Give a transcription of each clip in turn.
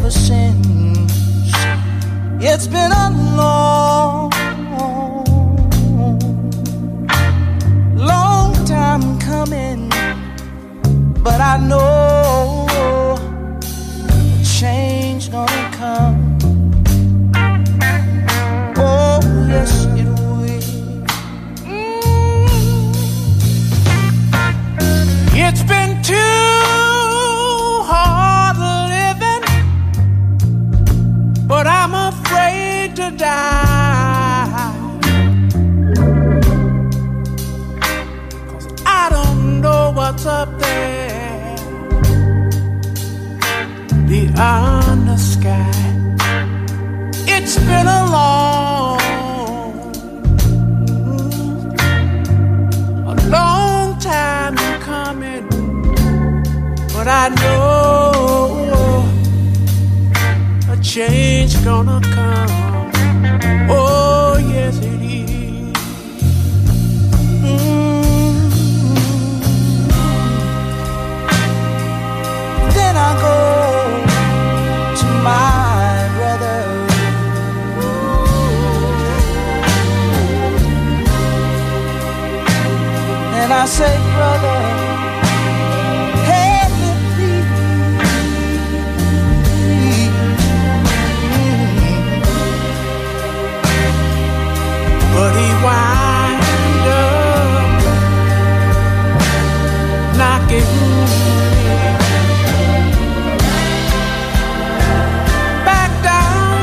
ever since. It's been a long time coming, but I know a change gonna come. Oh, yes, it will. It's been too hard living, but I'm afraid to die. 'Cause I don't know what's up there beyond the sky. It's been a long time coming, but I know a change gonna come. Oh, yes, it is. Then I go to my brother. And I say, brother, help me please. But he wind up knocking back down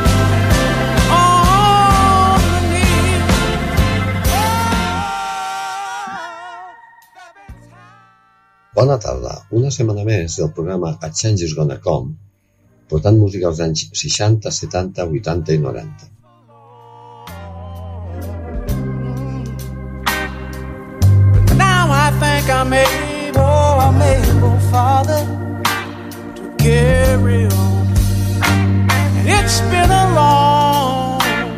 on the knee. Bona tarda, una setmana més del programa A Change is Gonna Come, portant música als anys 60, 70, 80 i 90. Now I think I'm able, Father, to carry on. And it's been a long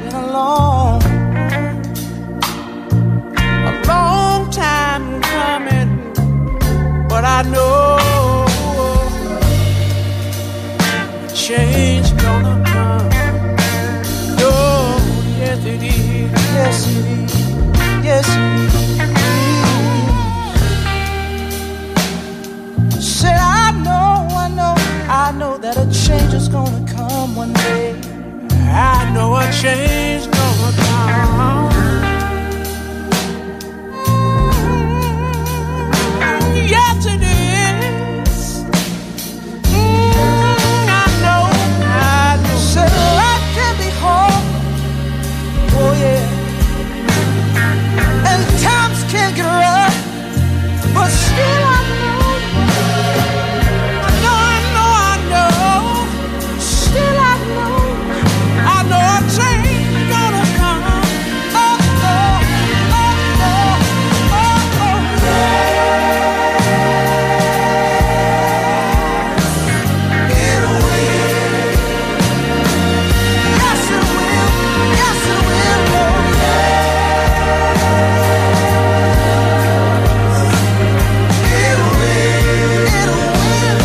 time coming, but I know change gonna come. Oh, yes it is. Yes it is. Yes it is. Said I know that a change is gonna come one day. I know a change gonna come. Yes it is. I know. Said life can be hard. Oh yeah. And times can get rough, but still I know. Still I know a change gonna come. Oh, oh, oh, oh, oh, oh. It will. Yes, it will. Yes, it will. Oh, it will. It will.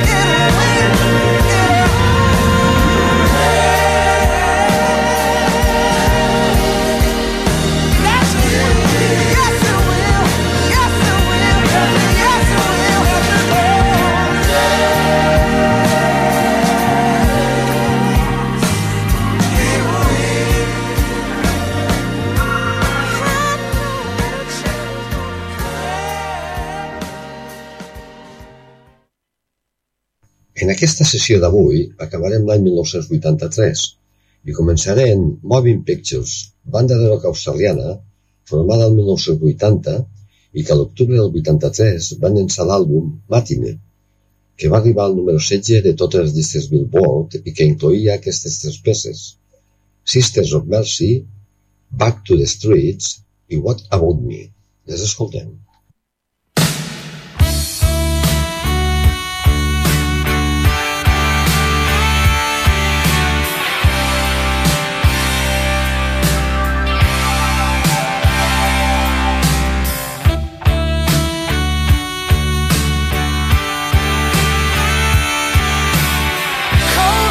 En aquesta sessió d'avui acabarem l'any 1983 i començarem Moving Pictures, banda de rock australiana formada el 1980 i que a l'octubre del 83 van llançar l'àlbum Matinee, que va arribar al número 16 de totes les llistes Billboard i que incloïa aquestes tres peces: Sisters of Mercy, Back to the Streets i What About Me. Les escoltem. Come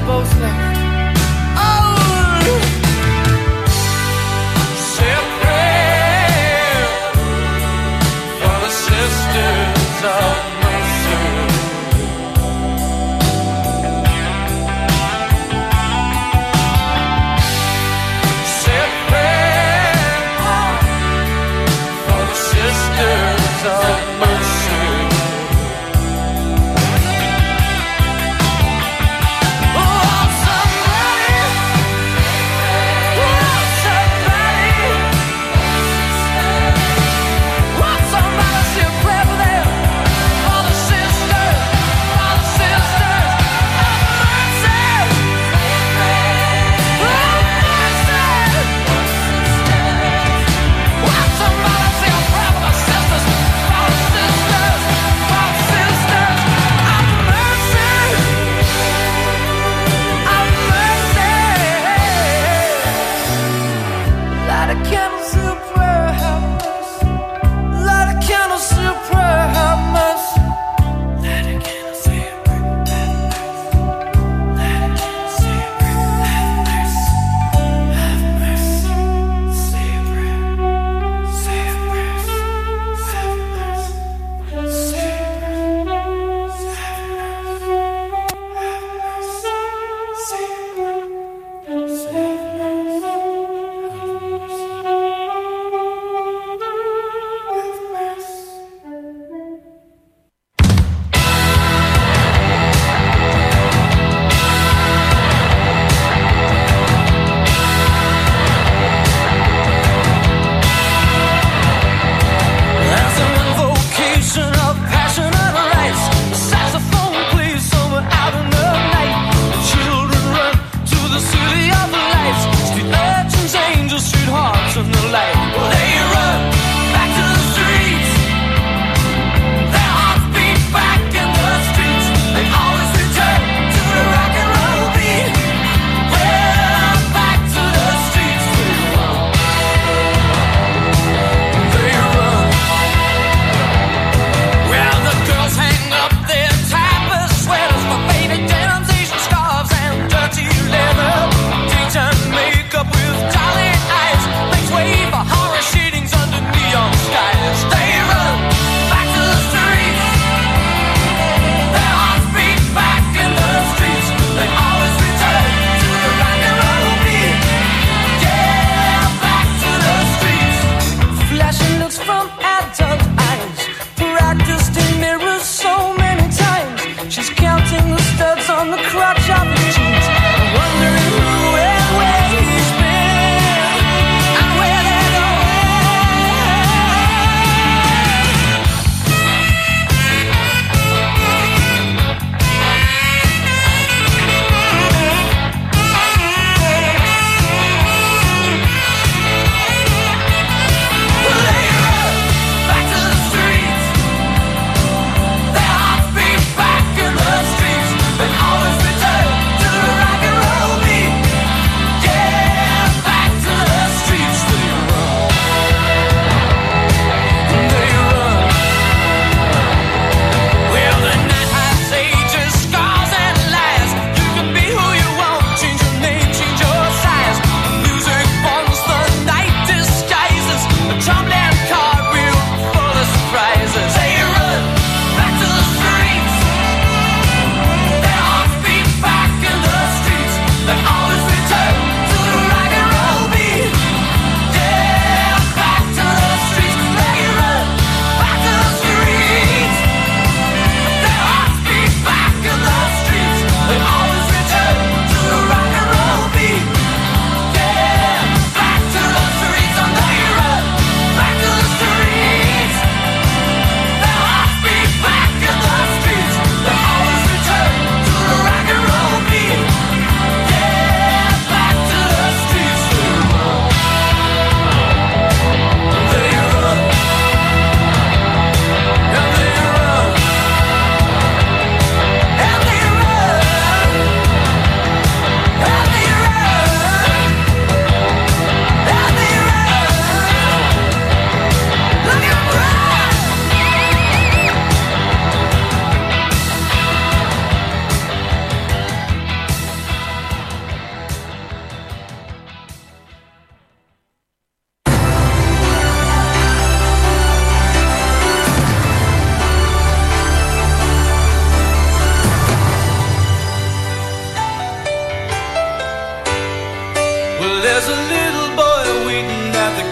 both left. Oh, say a prayer for the sisters of mercy. Say a prayer for the sisters of mercy. Oh, some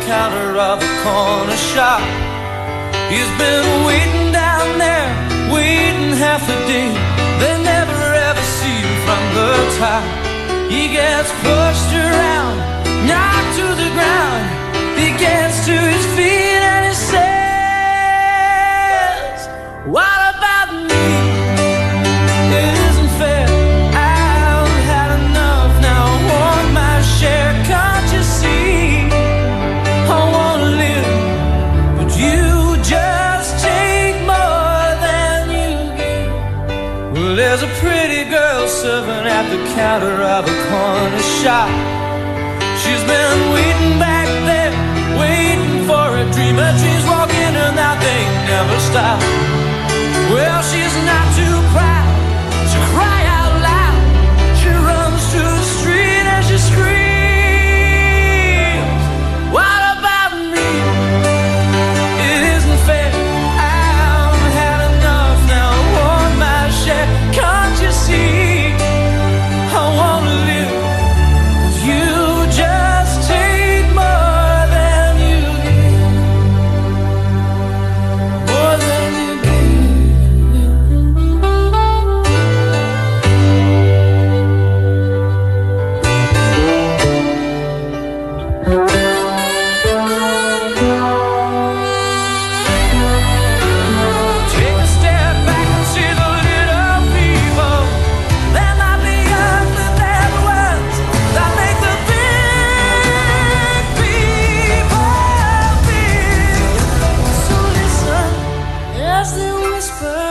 counter of a corner shop. He's been waiting down there, waiting half a day. They never ever see him from the top. He gets pushed around, knocked to the ground. He gets to his feet and he says, what about me? It isn't fair. I've had enough now. I want my share. Can't you see? I want to live, but you just take more than you give. Well, there's a pretty girl serving at the counter of a corner shop. She's been waiting back there, waiting for a dream. Her dreams walk in and out, they never stop. Well, she's not too proud to cry out loud. She runs to the street and she screams, what about me? It isn't fair. I've had enough now. I want my share. Can't you see? I want to live, but you just take more than you give. More than you take a step back and see the little people. They're not the ugly bad ones that make the big people big. So listen as they whisper,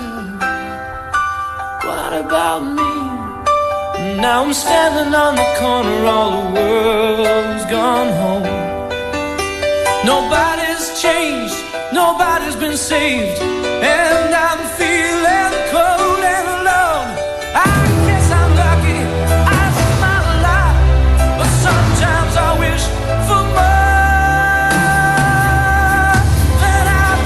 what about me? Now I'm standing on the corner, all the world's gone home. Nobody's changed, nobody's been saved, and I'm feeling cold and alone. I guess I'm lucky, I smile a lot, but sometimes I wish for more than I've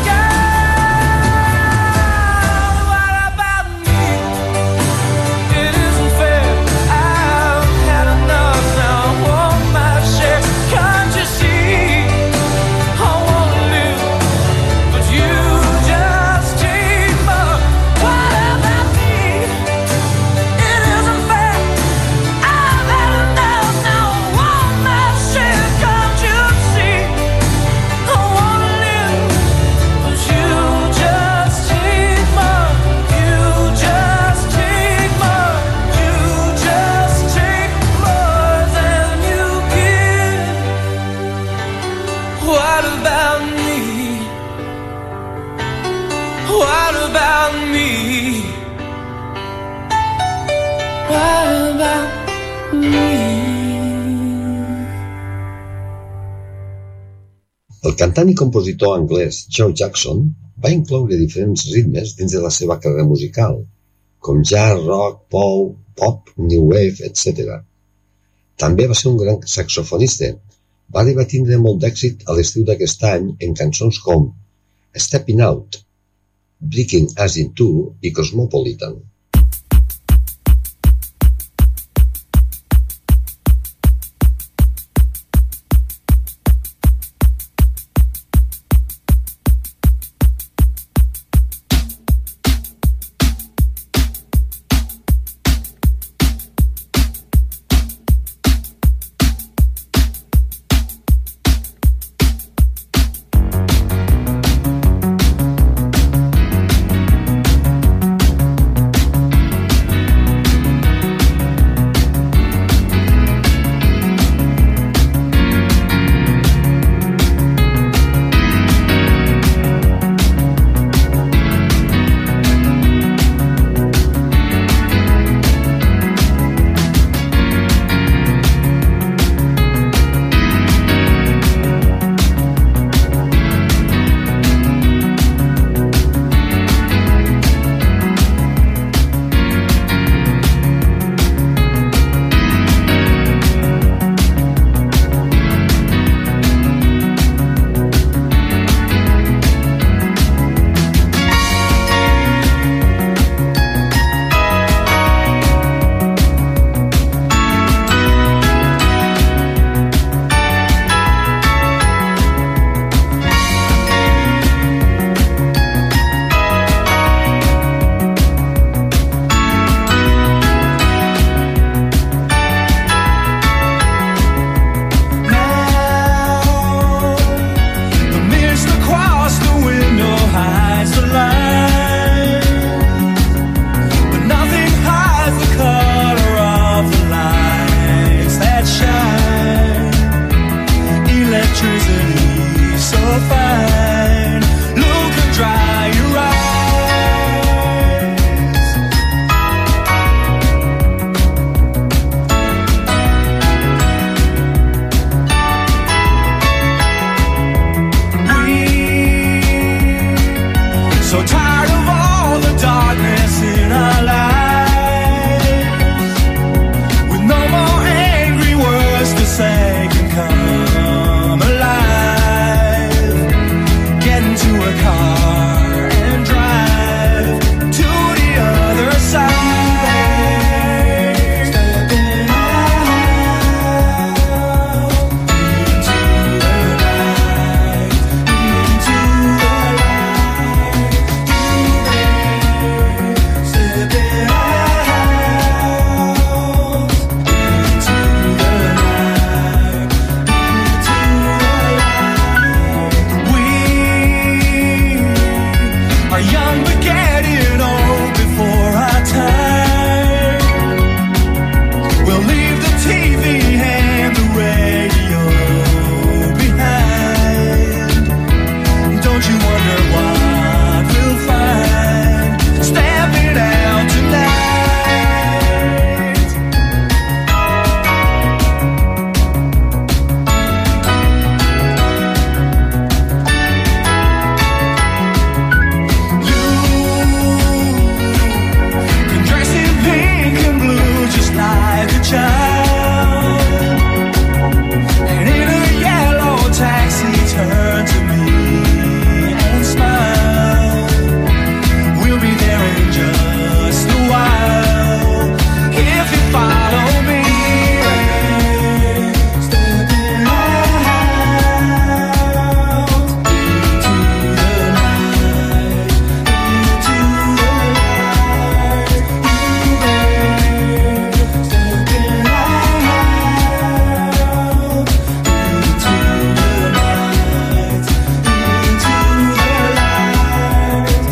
got. What about me? It isn't fair. I've had enough now. I want my share. Can't you see? I want to live, but you just take more. What about me? It isn't fair. I've had enough now. I want my share. Can't you see? I want to live, but you just take more. You just take more. You just take more than you give. What about me? What about me? What about me? El cantant i compositor anglès Joe Jackson va incloure diferents ritmes dins de la seva carrera musical, com jazz, rock, pop, new wave, etc. També va ser un gran saxofonista. Va arribar a tindre molt d'èxit a l'estiu d'aquest any en cançons com Stepping Out, Breaking Us in Two i Cosmopolitan. And in a yellow taxi, turn to me and smile. We'll be there in just a while if you follow me. Stepping out into the night, into the light. You there, stepping out into the night, into the light.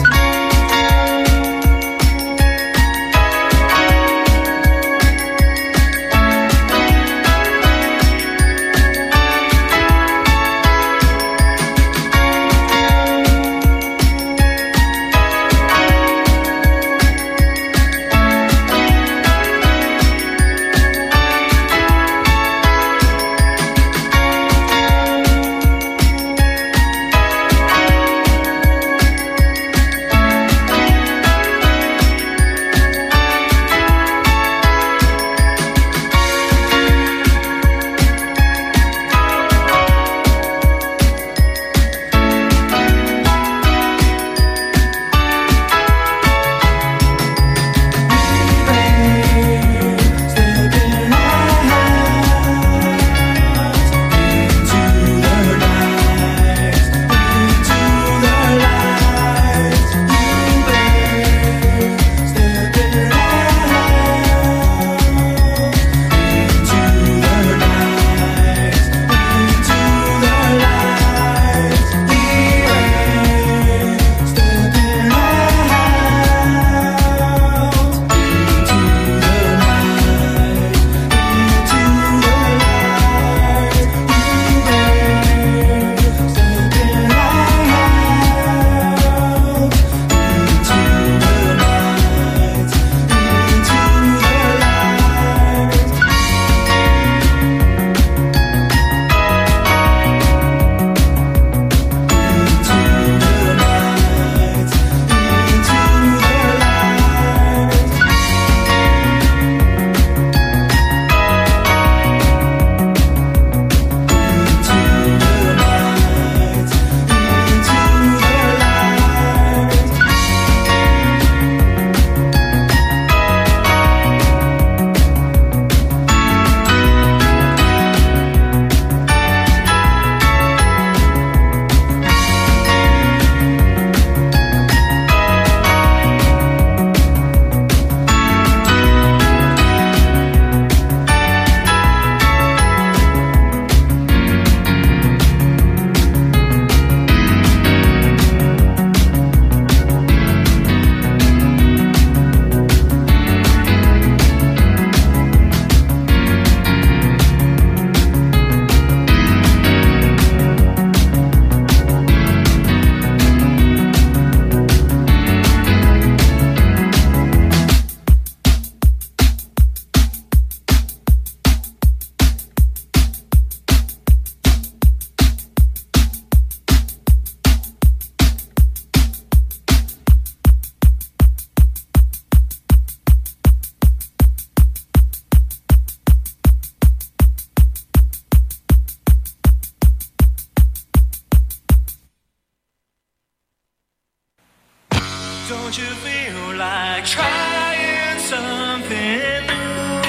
Don't you feel like trying something new?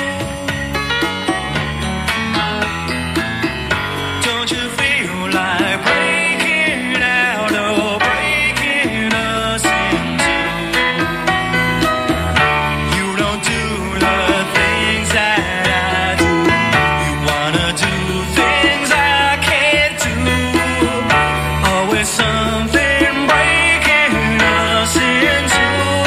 Don't you feel like breaking out or breaking us in two? You don't do the things that I do. You wanna do things I can't do. Always something breaking us in two.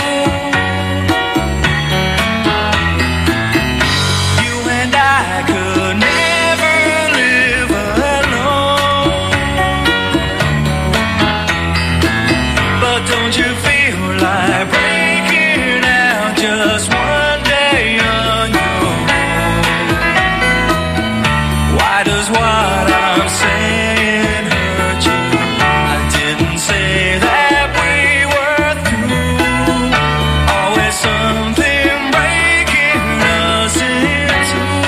You and I could never live alone. But don't you feel like breaking out just one day on your own? Why does what I'm saying hurt you? I didn't say that we were through. Always something breaking us in two.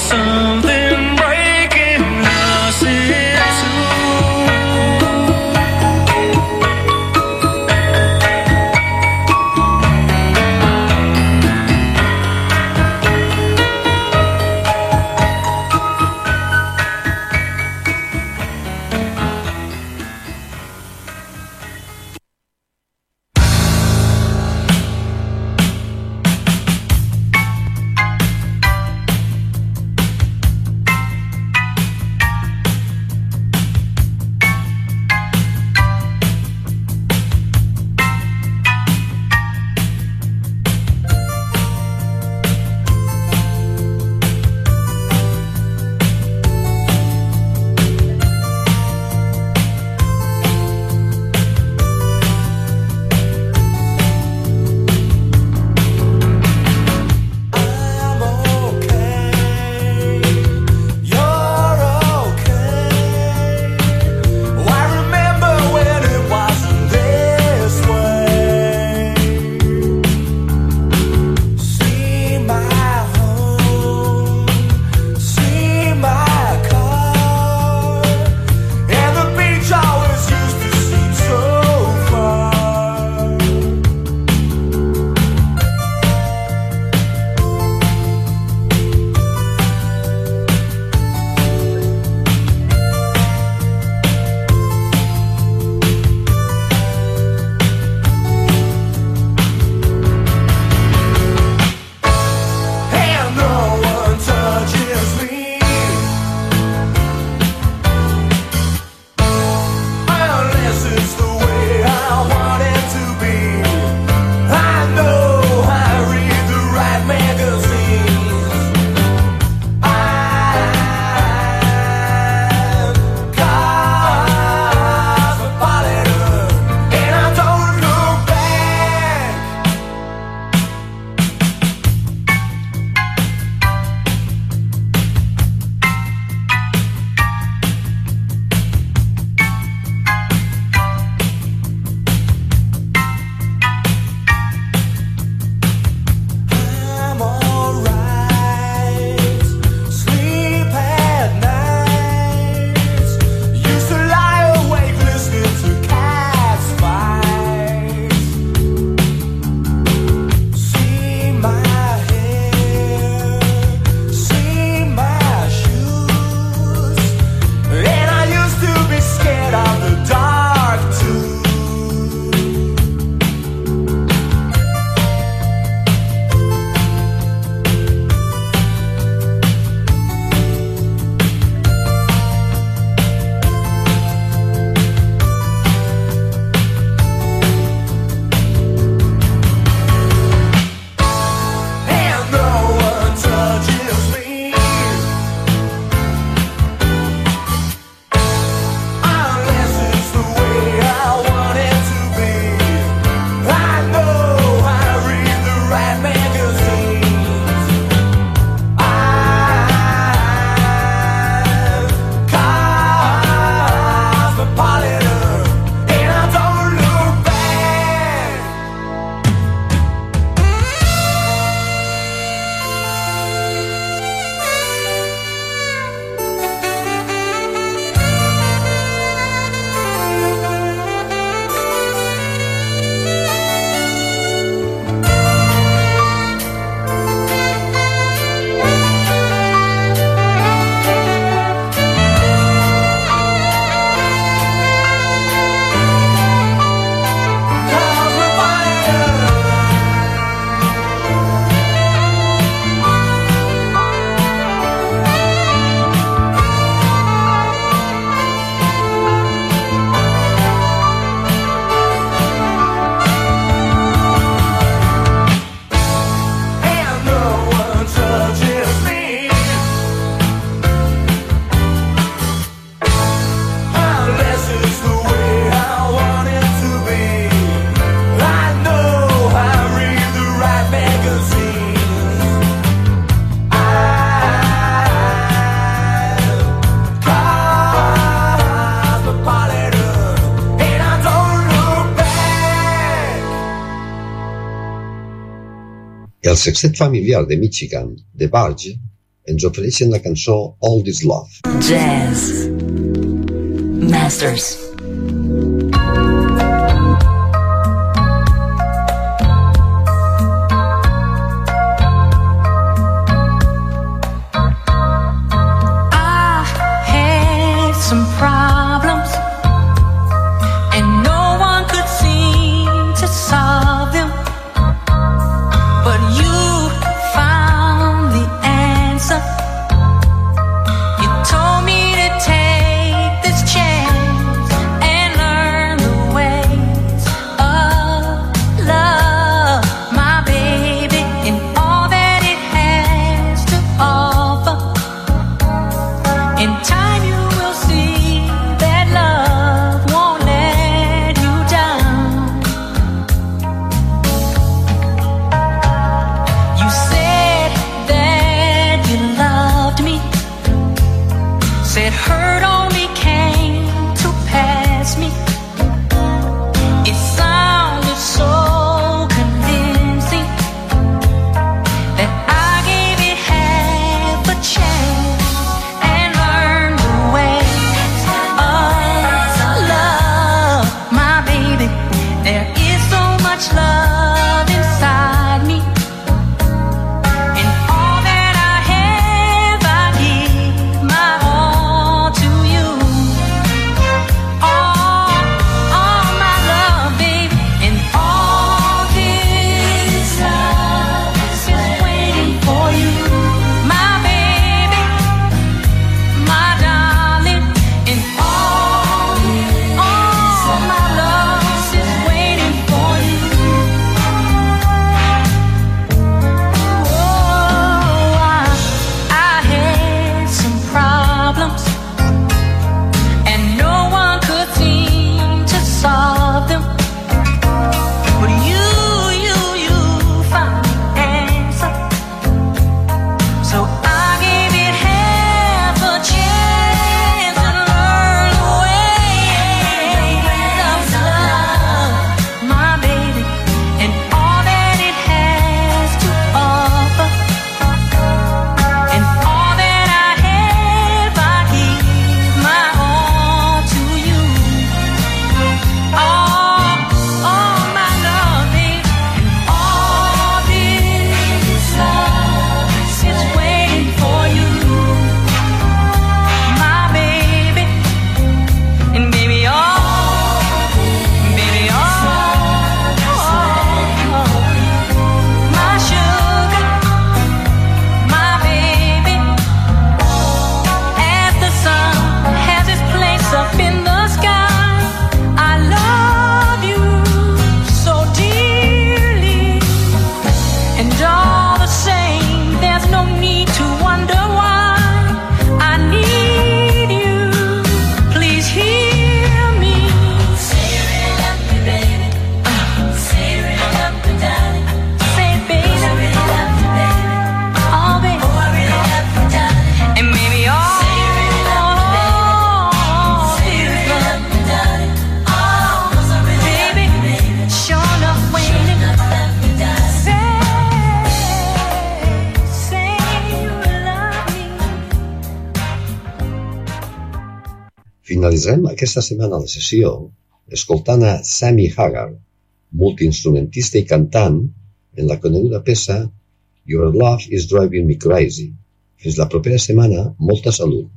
something breaking us in two. El sextet familiar de Michigan, The Barge, ens ofereixen la cançó All This Love. Jazz Masters. Some problems, and no one could seem to solve them, but you found the answer. You told me to take this chance and learn the ways of love, my baby, and all that it has to offer. In time you will see that love won't let you down. You said that you loved me, said hurt only came to pass me. It sounded so convincing that I gave it half a chance and learned the ways of love, my baby. There is so much love inside me, and all that I have, I give my all to you. All my love, baby, and all this love is waiting for you, my baby, my darling, and all my love is waiting for you. Oh, I had some problems, and no one could seem to solve them, but you found the answer. So I gave it half a chance to learn the way of love, my baby, and all that it has to offer. And all that I have, I give my all to you. All my love, baby, and all this love is waiting for you, my baby, and baby, my sugar, my baby. As the sun has its place up in the sky, I love you so dearly, and all the same, there's no need to wonder why I need you. Please hear me. Say it up, baby. Say it up, darling. Say it, baby. Say it up, baby. Oh, baby. And maybe all baby, sure enough waiting. Say you love me. Finalitzarem aquesta setmana la sessió escoltant a Sammy Hagar, multiinstrumentista i cantant, en la coneguda peça Your Love is Driving Me Crazy. Fins la propera setmana, molta salut.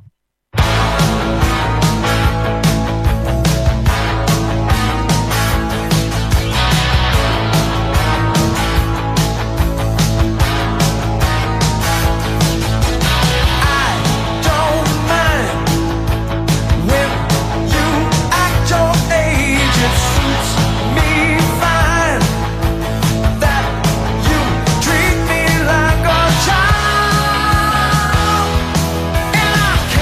Don't mind when you act your age. It suits me fine that you treat me like a child, and I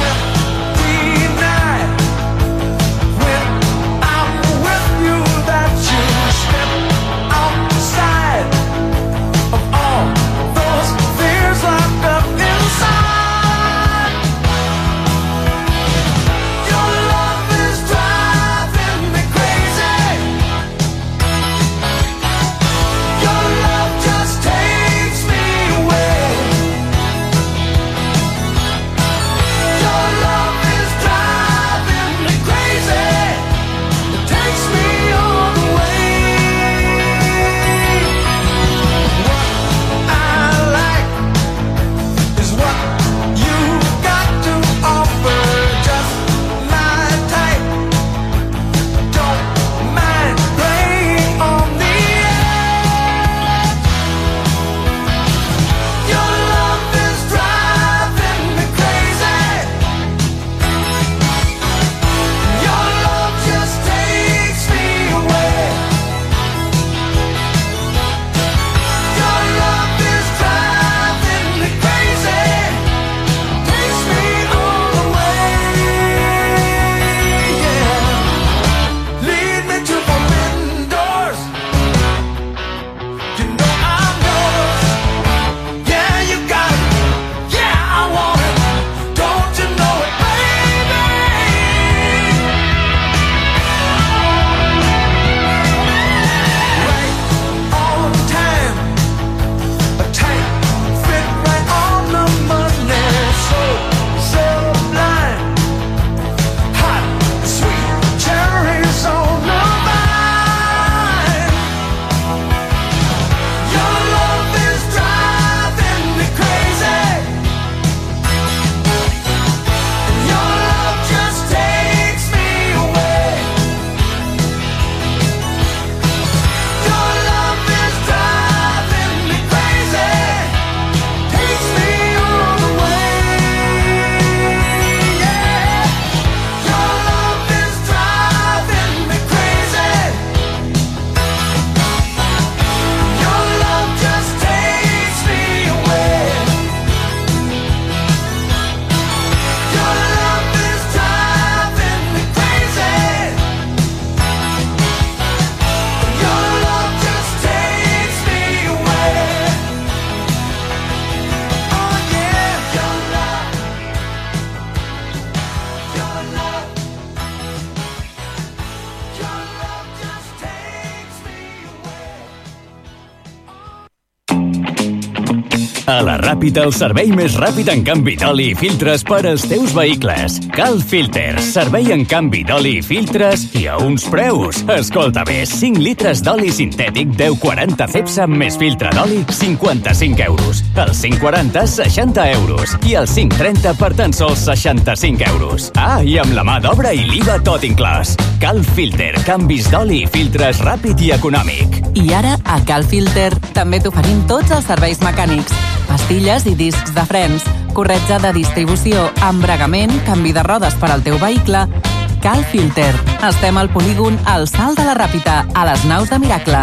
A la Ràpita, el servei més ràpid en canvi d'oli i filtres per als teus vehicles. Cal Filter, servei en canvi d'oli i filtres i a uns preus. Escolta bé, 5 litres d'oli sintètic 10,40 cepsa més filtre d'oli, 55 euros. El 5,40, 60 euros. I el 5,30 per tan sols 65 euros. Ah, i amb la mà d'obra i l'IVA tot inclòs. Cal Filter, canvis d'oli i filtres ràpid i econòmic. I ara, a Cal Filter, també t'oferim tots els serveis mecànics. Pastilles i discs de frens, corretja de distribució, embragament, canvi de rodes per al teu vehicle. Cal Filter. Estem al polígon al Salt de la Ràpita, a les Naus de Miracle.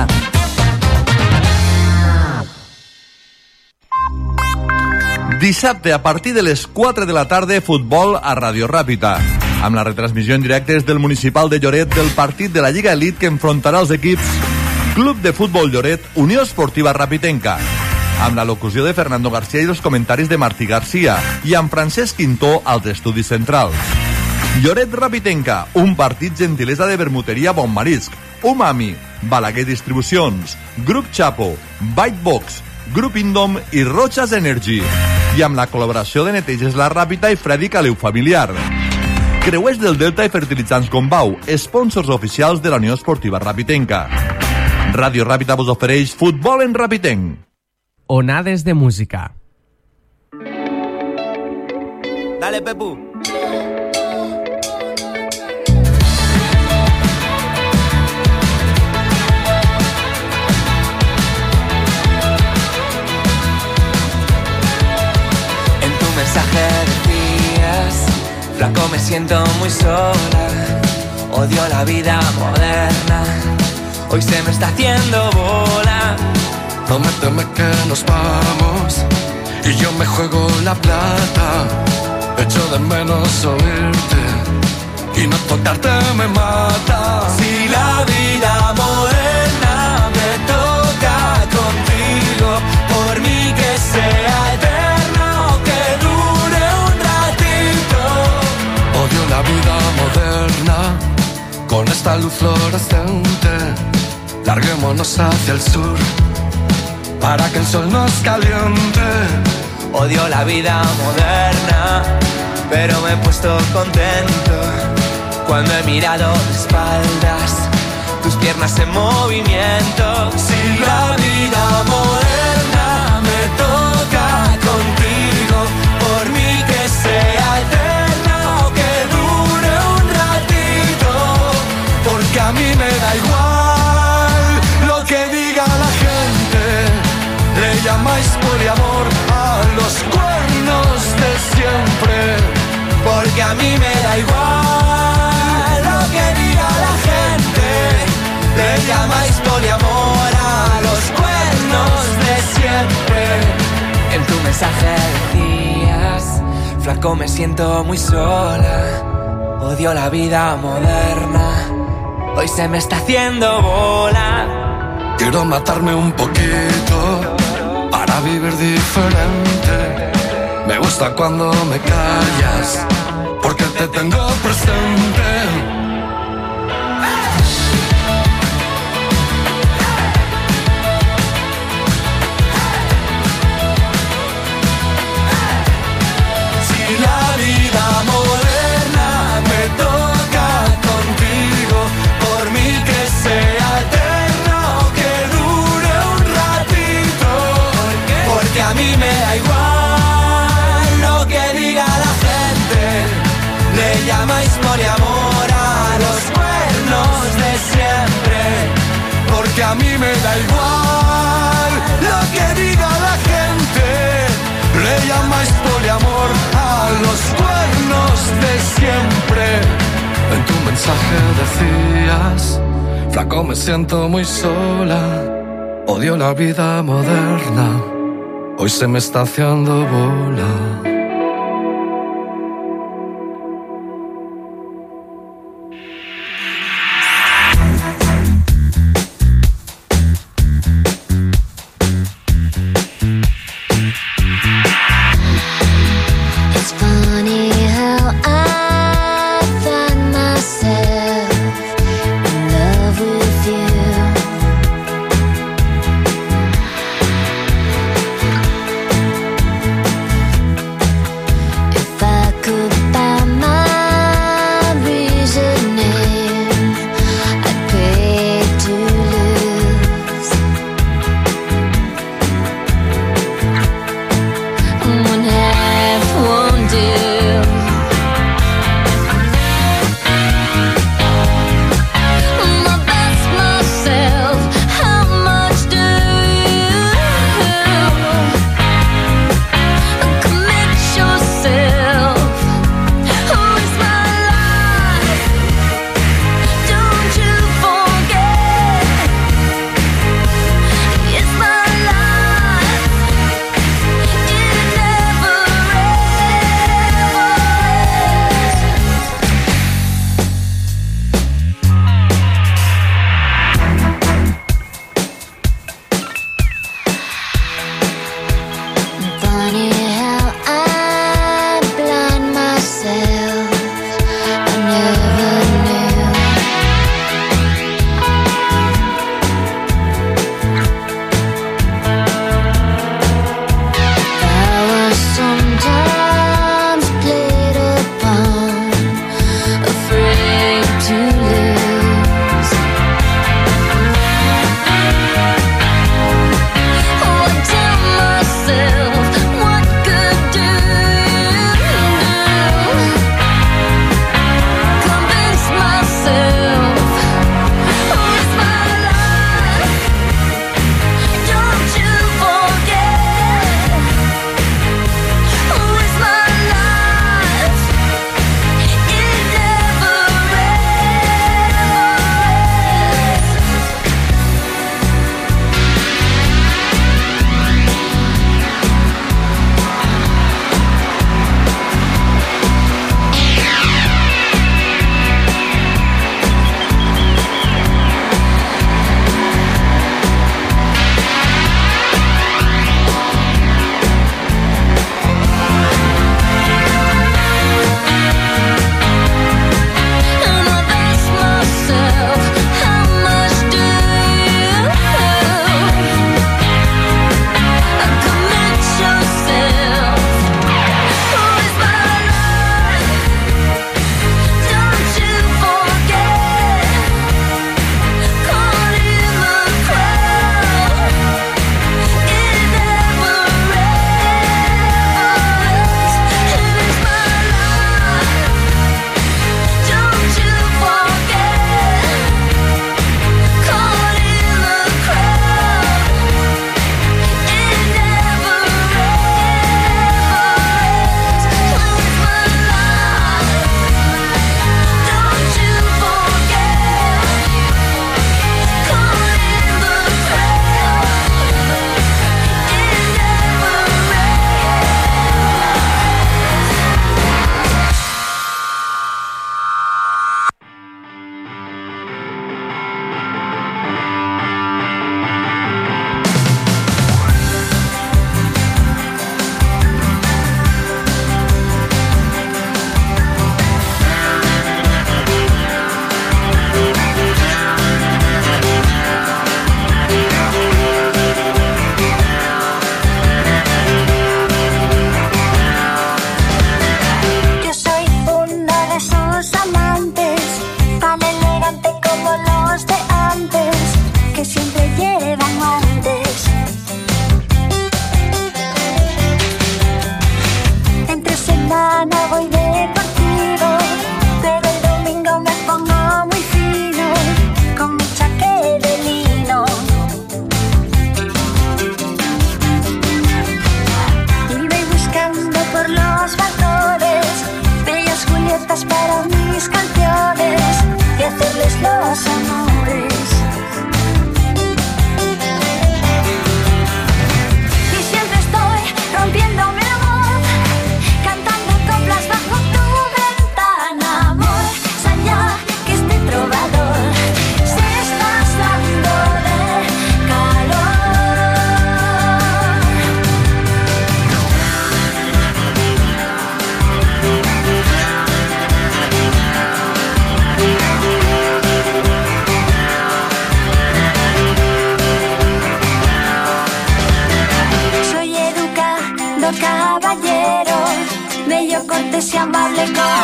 Dissabte, a partir de les 4 de la tarda, futbol a Radio Ràpita, amb la retransmissió en directe des del Municipal de Lloret del partit de la Lliga Elite que enfrontarà els equips Club de Futbol Lloret, Unió Esportiva Rapitenca, amb la locució de Fernando García i els comentaris de Martí García, i amb Francesc Quintó als estudis centrals. Lloret Rapitenca, un partit gentilesa de vermuteria Bon Marisc, Umami, Balaguer Distribucions, Grup Chapo, Bitebox, Grup Indom i Rochas Energy, i amb la col·laboració de Neteges La Ràpita i Freddy Caleu Familiar. Creuers del Delta i Fertilitzants Gombau, sponsors oficials de la Unió Esportiva Rapitenca. Radio Ràpita vos ofereix futbol en Rapitenc. Onades de música. Dale, Pepu. En tu mensaje decías, flaco, me siento muy sola, odio la vida moderna, hoy se me está haciendo bola. Prométeme que nos vamos y yo me juego la plata. Echo de menos oírte y no tocarte me mata. Si la vida moderna me toca contigo, por mí que sea eterno, que dure un ratito. Odio la vida moderna con esta luz fluorescente. Larguémonos hacia el sur para que el sol nos caliente. Odio la vida moderna, pero me he puesto contento cuando he mirado de espaldas tus piernas en movimiento. Si la vida moderna me toca contigo, por mí que sea eterno, que dure un ratito, porque a mí me da igual lo que diga la gente. Le llamáis poliamor a los cuernos de siempre, porque a mí me da igual lo que diga la gente. Le llamáis poliamor a los cuernos de siempre. En tu mensaje decías, flaco, me siento muy sola, odio la vida moderna, hoy se me está haciendo bola. Quiero matarme un poquito para vivir diferente. Me gusta cuando me callas, porque te tengo presente. Si la vida moderna me toca contigo, por mí que sea eterno, que dure un ratito, porque a mí me da igual lo que diga la gente. Le llamáis poliamor a los cuernos de siempre, porque a mí me da igual lo que diga la gente. Le llamáis poliamor a los cuernos de siempre. En tu mensaje decías, flaco, me siento muy sola, odio la vida moderna, hoy se me está haciendo bola.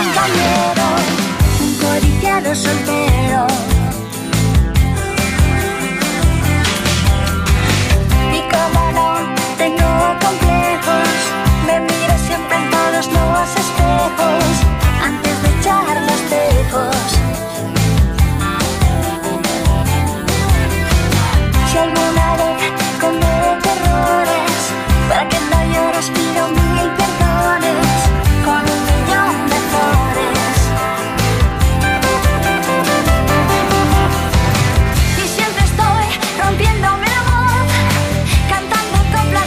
compañero, un codiciado soltero. Y como no tengo complejos, me miro siempre en todos los espejos antes de echar los tejos. Si alguna vez cometo errores, para que no llores pido 1000 perdones con 1.000.000 de flores. Y siempre estoy rompiéndome la voz, cantando coplas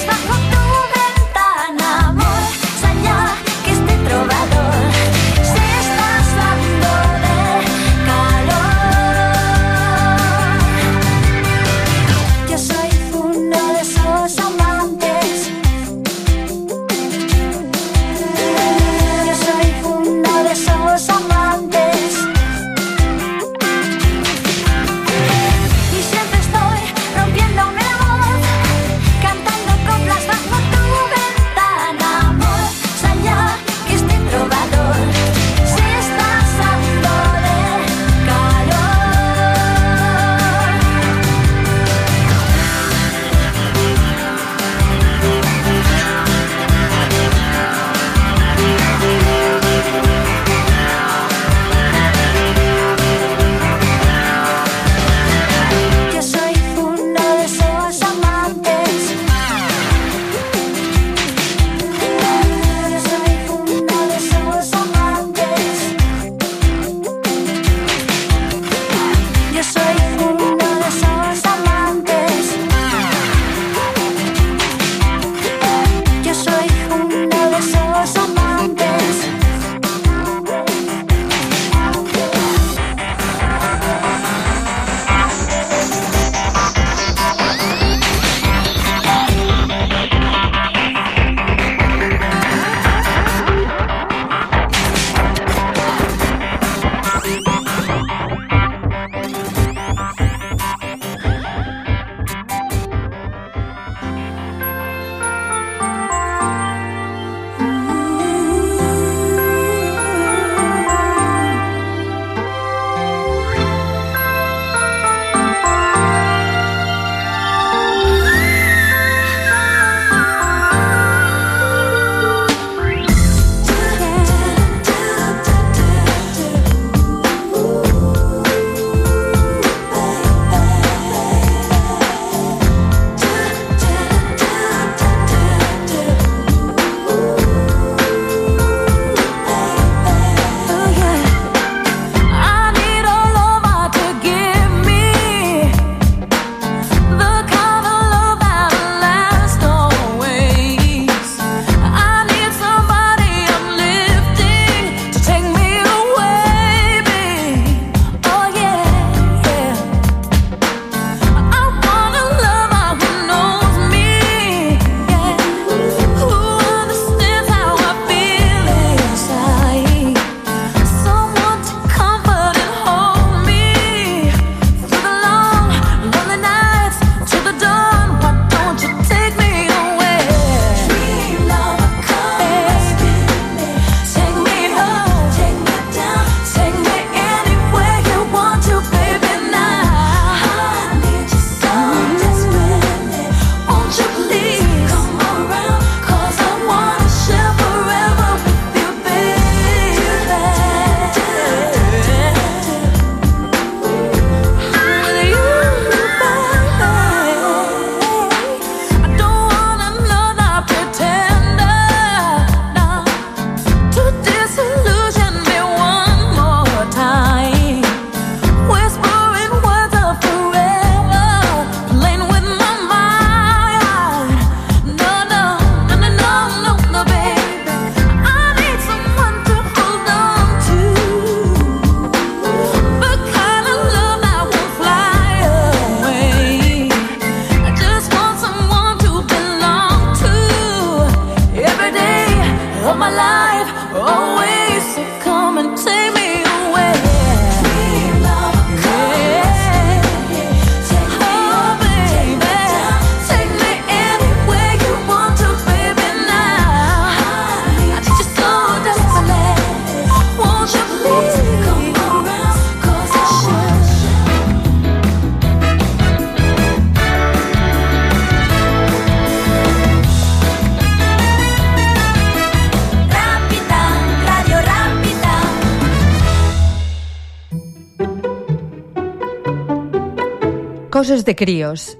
coses de críos.